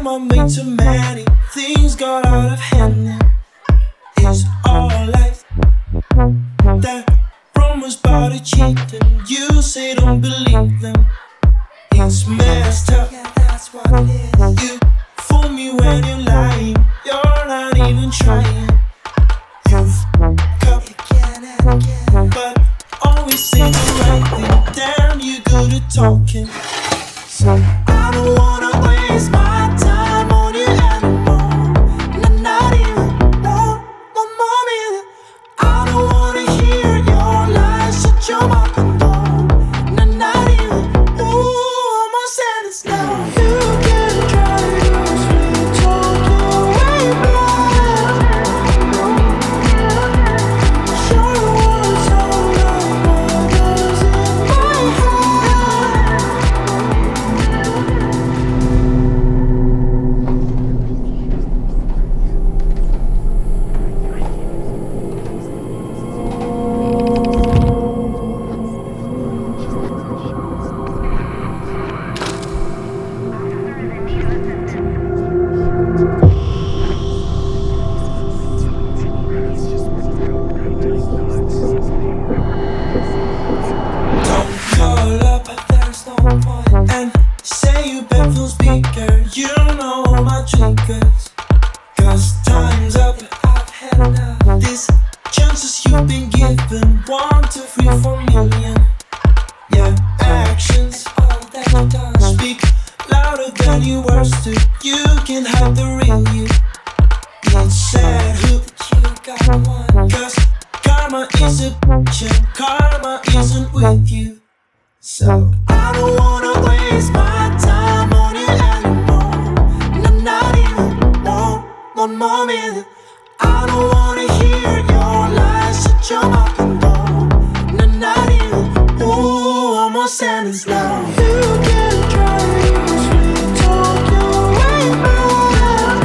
I made too many things got out of hand now. It's all lies. That rumors about a cheating, you say don't believe them. It's messed up. Yeah, that's what it is. You fool me when you're lying. You're not even trying. You've cut again and again, but always say the right thing. Damn, you good at talking. So I don't wanna waste my time on you anymore. Not even one more minute. I don't wanna hear your lies. Shut your mouth and don't. Not even one sentence now. You can try your sweet talk your way back. Sure was alright, what does in my head? Don't call up, but there's no point. And say you bet for speaker. You don't know my triggers. Cause time's up, I've had enough. These chances you've been given, 1, 2, 3, 4 million. Yeah, actions, all that you done. Speak louder than your words do. You can hide the real you. It's sad who you got one. Cause karma is a bitch and karma isn't with you. So I don't wanna waste my time on you anymore. Not even one more minute. I don't wanna hear your lies. Shut your mouth and don't. Not even one more sentence now. You can try your sweet talk your way back.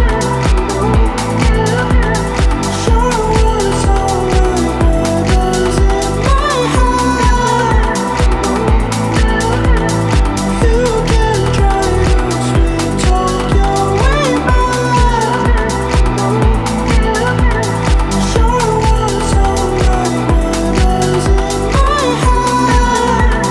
Sure was alright, what does in my head? You can try your sweet talk your way back. Sure was alright, what does in my head?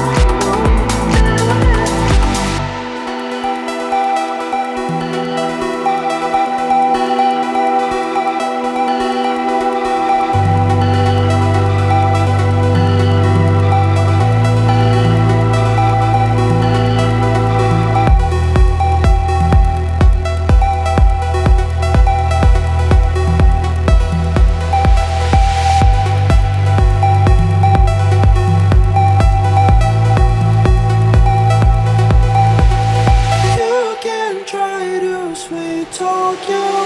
You can try to sweet talk your